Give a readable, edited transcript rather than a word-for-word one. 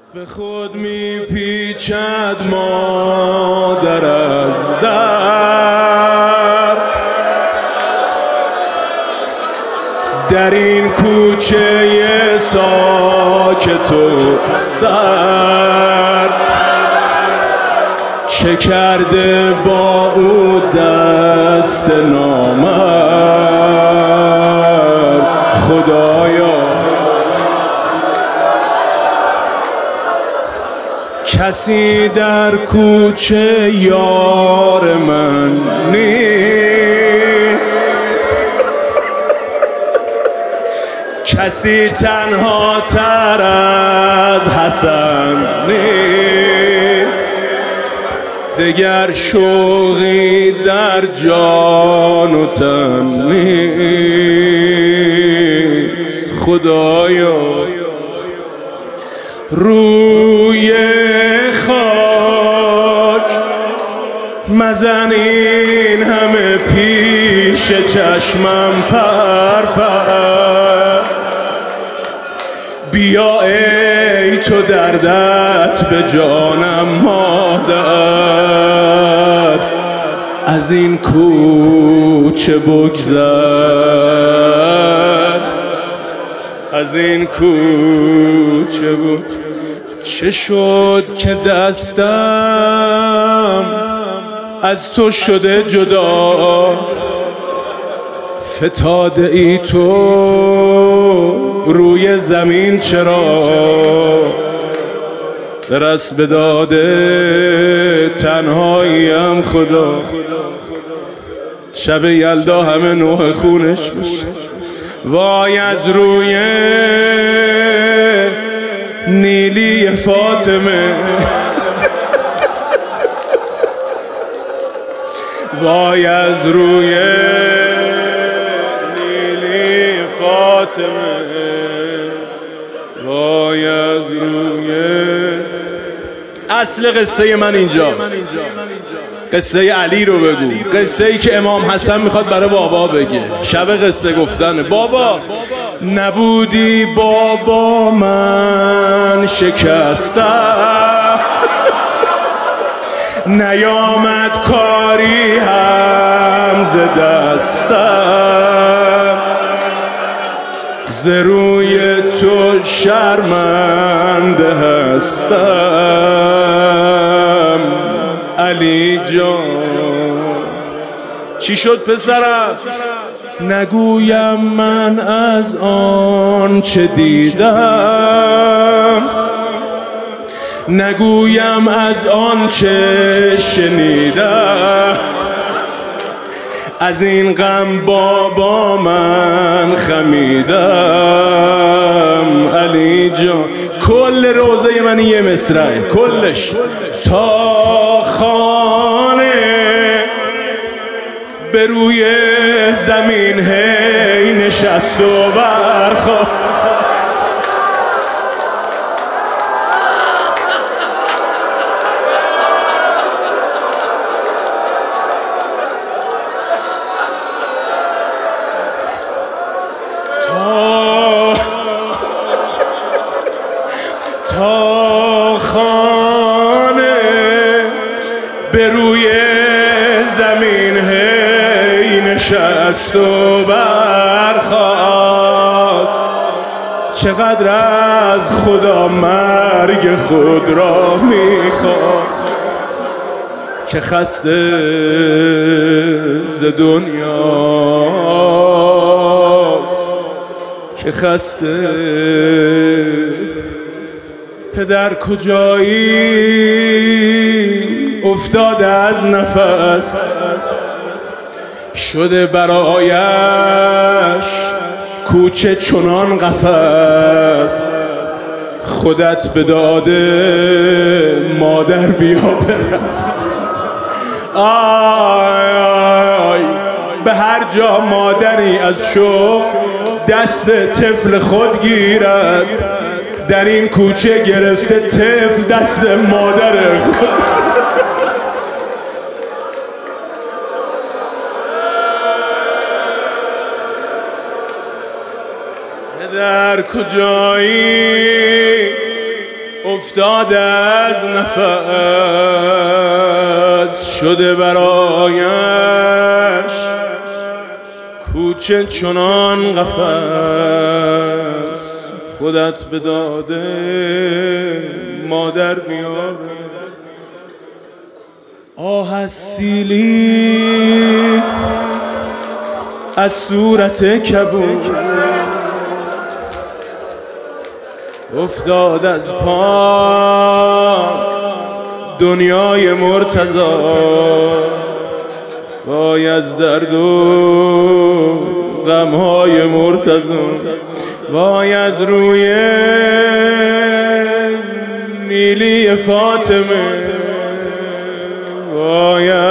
به خود میپیچد مادر از در این کوچه ساکت و سرد. چه کرده با او دست نامرد خدایا؟ کسی در کوچه یار من نیست، کسی تنها تر از حسن نیست. دگر شوقی در جان و تن نیست خدایا. روی خاک مزن این همه پیش چشمم پر. بیا ای تو دردت به جانم مادر، از این کوچه بگذر، از این کوچه بگذر. چه شد که دستم از تو شده جدا؟ فتاده ای تو روی زمین چرا؟ برس به داده تنهاییم خدا. شب یلدا همه نوح خونش بشه. وای از روی نیلی فاطمه، وای از روی نیلی فاطمه، وای از روی. اصل قصه من اینجاست. قصه علی رو بگو، قصه ای که امام حسن میخواد برای بابا بگه. شب قصه گفتنه. بابا نبودی بابا من شکستم، نیامد کاری هم ز دستم، ز روی تو شرمنده هستم علی جان. چی شد پسرم؟ نگویم من از آن چه دیدم، نگویم از آن چه شنیدم، از این غم بابا من خمیدم علی جان. کل روزه من یه مصرعه کلش. تا خانه به روی زمین هی نشست و برخاست، تا خانه به روی زمین هی نشست و برخاست. چقدر از خدا مرگ خود را میخواست، که خسته ز دنیاست، که خسته. پدر کجایی افتاده از نفس، شده برایش کوچه چنان قفس. خودت به داده مادر بیا برس. آی آی به هر جا مادری از شوق دست طفل خود گیرد، در این کوچه گرفته طفل دست مادر خود. در کجایی افتاده از نفس شده برایش کوچه چنان قفس خودت به داده مادر میاره آه از سیلی از صورت کبود افتاد از پا دنیای مرتضا وای از درد و غمهای مرتضا وای از روی نیلی فاطمه وای